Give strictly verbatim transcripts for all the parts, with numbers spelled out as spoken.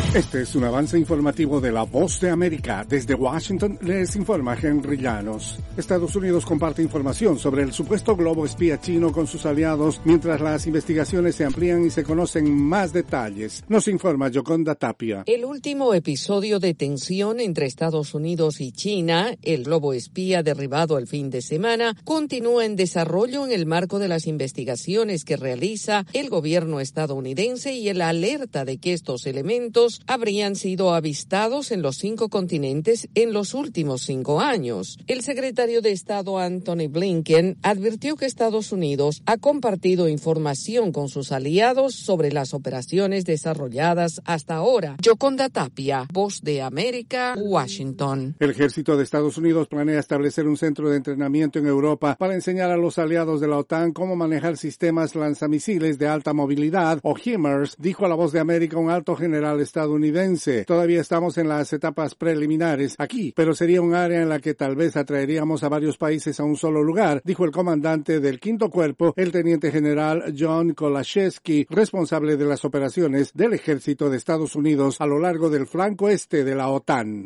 Este es un avance informativo de La Voz de América. Desde Washington les informa Henry Llanos. Estados Unidos comparte información sobre el supuesto globo espía chino con sus aliados mientras las investigaciones se amplían y se conocen más detalles. Nos informa Yoconda Tapia. El último episodio de tensión entre Estados Unidos y China, el globo espía derribado el fin de semana, continúa en desarrollo en el marco de las investigaciones que realiza el gobierno estadounidense y el alerta de que estos elementos habrían sido avistados en los cinco continentes en los últimos cinco años. El secretario de Estado Antony Blinken advirtió que Estados Unidos ha compartido información con sus aliados sobre las operaciones desarrolladas hasta ahora. Yoconda Tapia, Voz de América, Washington. El ejército de Estados Unidos planea establecer un centro de entrenamiento en Europa para enseñar a los aliados de la OTAN cómo manejar sistemas lanzamisiles de alta movilidad o HIMARS, dijo a La Voz de América un alto general estadounidense. Todavía estamos en las etapas preliminares aquí, pero sería un área en la que tal vez atraeríamos a varios países a un solo lugar, dijo el comandante del Quinto Cuerpo, el teniente general John Kolashevsky, responsable de las operaciones del ejército de Estados Unidos a lo largo del flanco este de la OTAN.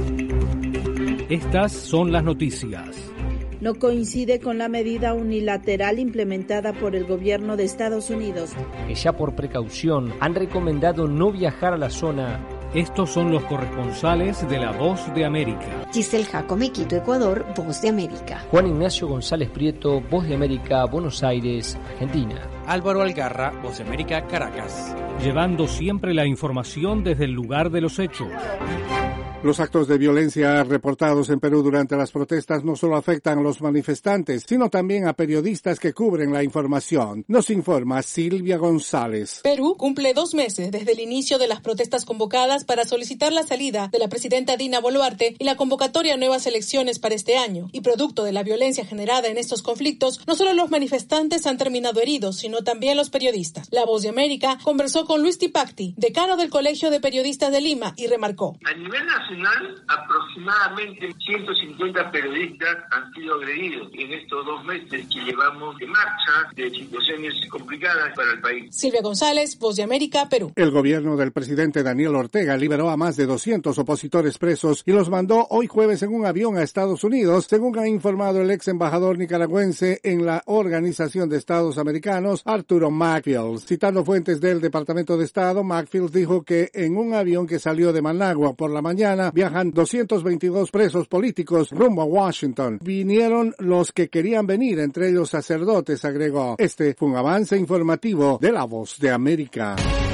Estas son las noticias. No coincide con la medida unilateral implementada por el gobierno de Estados Unidos, que ya por precaución han recomendado no viajar a la zona. Estos son los corresponsales de La Voz de América. Giselle Jacome, Quito, Ecuador, Voz de América. Juan Ignacio González Prieto, Voz de América, Buenos Aires, Argentina. Álvaro Algarra, Voz de América, Caracas. Llevando siempre la información desde el lugar de los hechos. Los actos de violencia reportados en Perú durante las protestas no solo afectan a los manifestantes, sino también a periodistas que cubren la información. Nos informa Silvia González. Perú cumple dos meses desde el inicio de las protestas convocadas para solicitar la salida de la presidenta Dina Boluarte y la convocatoria a nuevas elecciones para este año. Y producto de la violencia generada en estos conflictos, no solo los manifestantes han terminado heridos, sino también los periodistas. La Voz de América conversó con Luis Tipacti, decano del Colegio de Periodistas de Lima, y remarcó: a nivel nacional, aproximadamente ciento cincuenta periodistas han sido agredidos en estos dos meses que llevamos de marcha de situaciones complicadas para el país. Silvia González, Voz de América, Perú. El gobierno del presidente Daniel Ortega liberó a más de doscientos opositores presos y los mandó hoy jueves en un avión a Estados Unidos, según ha informado el ex embajador nicaragüense en la Organización de Estados Americanos, Arturo Macfield. Citando fuentes del Departamento de Estado, Macfield dijo que en un avión que salió de Managua por la mañana viajan doscientos veintidós presos políticos rumbo a Washington. Vinieron los que querían venir, entre ellos sacerdotes, agregó. Este fue un avance informativo de La Voz de América.